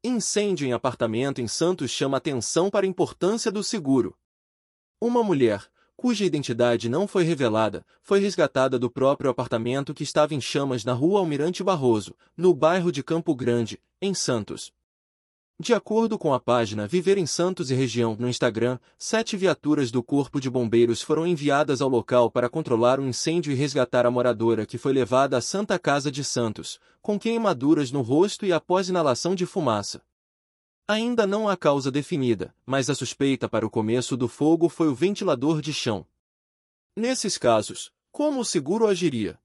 Incêndio em apartamento em Santos chama atenção para a importância do seguro. Uma mulher, cuja identidade não foi revelada, foi resgatada do próprio apartamento que estava em chamas na rua Almirante Barroso, no bairro de Campo Grande, em Santos. De acordo com a página Viver em Santos e Região no Instagram, 7 viaturas do Corpo de Bombeiros foram enviadas ao local para controlar o incêndio e resgatar a moradora que foi levada à Santa Casa de Santos, com queimaduras no rosto e após inalação de fumaça. Ainda não há causa definida, mas a suspeita para o começo do fogo foi o ventilador de chão. Nesses casos, como o seguro agiria?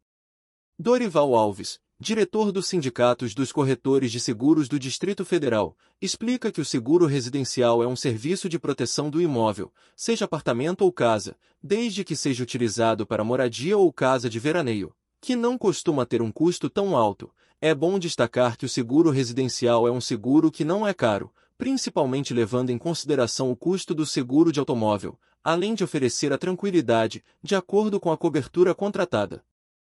Dorival Alves, diretor dos Sindicatos dos Corretores de Seguros do Distrito Federal, explica que o seguro residencial é um serviço de proteção do imóvel, seja apartamento ou casa, desde que seja utilizado para moradia ou casa de veraneio, que não costuma ter um custo tão alto. É bom destacar que o seguro residencial é um seguro que não é caro, principalmente levando em consideração o custo do seguro de automóvel, além de oferecer a tranquilidade, de acordo com a cobertura contratada.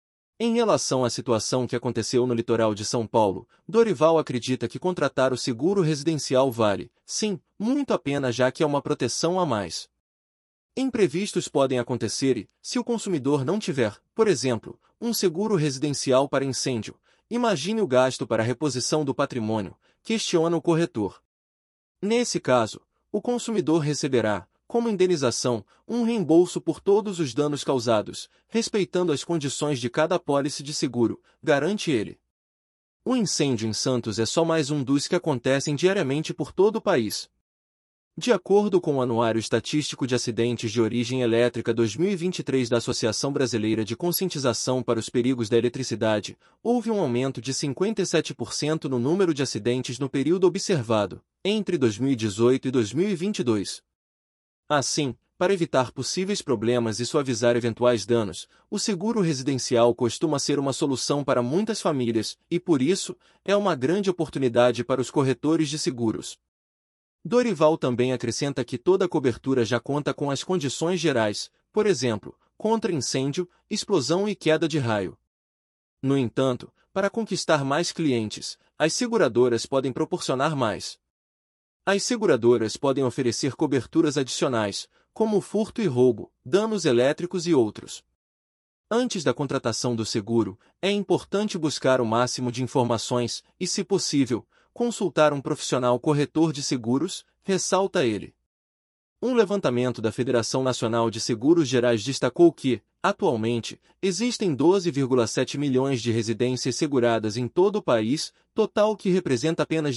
Em relação à situação que aconteceu no litoral de São Paulo, Dorival acredita que contratar o seguro residencial vale, sim, muito a pena, já que é uma proteção a mais. Imprevistos podem acontecer e, se o consumidor não tiver, por exemplo, um seguro residencial para incêndio, imagine o gasto para a reposição do patrimônio, questiona o corretor. Nesse caso, o consumidor receberá, como indenização, um reembolso por todos os danos causados, respeitando as condições de cada apólice de seguro, garante ele. O incêndio em Santos é só mais um dos que acontecem diariamente por todo o país. De acordo com o Anuário Estatístico de Acidentes de Origem Elétrica 2023 da Associação Brasileira de Conscientização para os Perigos da Eletricidade, houve um aumento de 57% no número de acidentes no período observado, entre 2018 e 2022. Assim, para evitar possíveis problemas e suavizar eventuais danos, o seguro residencial costuma ser uma solução para muitas famílias e, por isso, é uma grande oportunidade para os corretores de seguros. Dorival também acrescenta que toda a cobertura já conta com as condições gerais, por exemplo, contra incêndio, explosão e queda de raio. No entanto, para conquistar mais clientes, as seguradoras podem proporcionar mais. As seguradoras podem oferecer coberturas adicionais, como furto e roubo, danos elétricos e outros. Antes da contratação do seguro, é importante buscar o máximo de informações e, se possível, consultar um profissional corretor de seguros, ressalta ele. Um levantamento da Federação Nacional de Seguros Gerais destacou que, atualmente, existem 12,7 milhões de residências seguradas em todo o país, total que representa apenas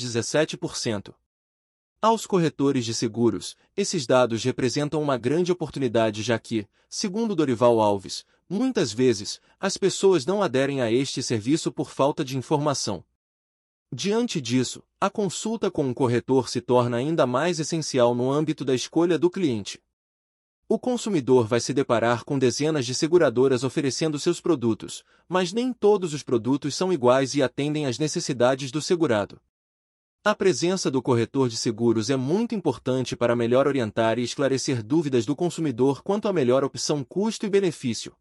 17%. Aos corretores de seguros, esses dados representam uma grande oportunidade, já que, segundo Dorival Alves, muitas vezes, as pessoas não aderem a este serviço por falta de informação. Diante disso, a consulta com um corretor se torna ainda mais essencial no âmbito da escolha do cliente. O consumidor vai se deparar com dezenas de seguradoras oferecendo seus produtos, mas nem todos os produtos são iguais e atendem às necessidades do segurado. A presença do corretor de seguros é muito importante para melhor orientar e esclarecer dúvidas do consumidor quanto à melhor opção custo e benefício.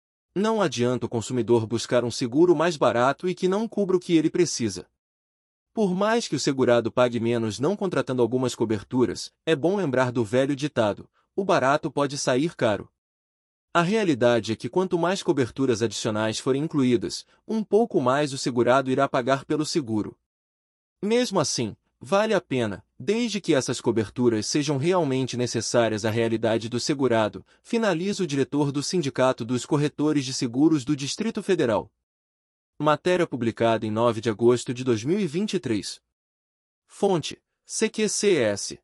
Não adianta o consumidor buscar um seguro mais barato e que não cubra o que ele precisa. Por mais que o segurado pague menos não contratando algumas coberturas, é bom lembrar do velho ditado: o barato pode sair caro. A realidade é que quanto mais coberturas adicionais forem incluídas, um pouco mais o segurado irá pagar pelo seguro. Mesmo assim, vale a pena, desde que essas coberturas sejam realmente necessárias à realidade do segurado, finaliza o diretor do Sindicato dos Corretores de Seguros do Distrito Federal. Matéria publicada em 9 de agosto de 2023. Fonte: CQCS.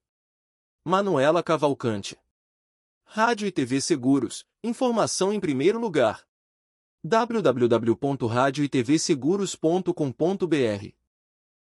Manuela Cavalcante. Rádio e TV Seguros, informação em primeiro lugar. www.radioetvseguros.com.br